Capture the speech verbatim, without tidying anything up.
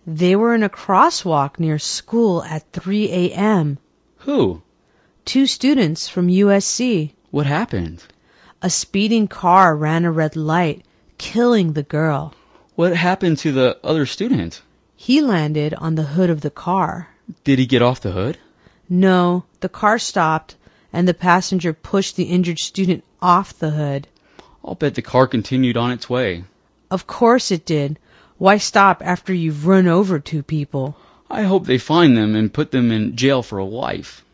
They were in a crosswalk near school at three a.m. Who? Two students from U S C. What happened? A speeding car ran a red light, killing the girl. What happened to the other student? He landed on the hood of the car. Did he get off the hood? No, the car stopped, and the passenger pushed the injured student off the hood. I'll bet the car continued on its way. Of course it did. Why stop after you've run over two people? I hope they find them and put them in jail for life.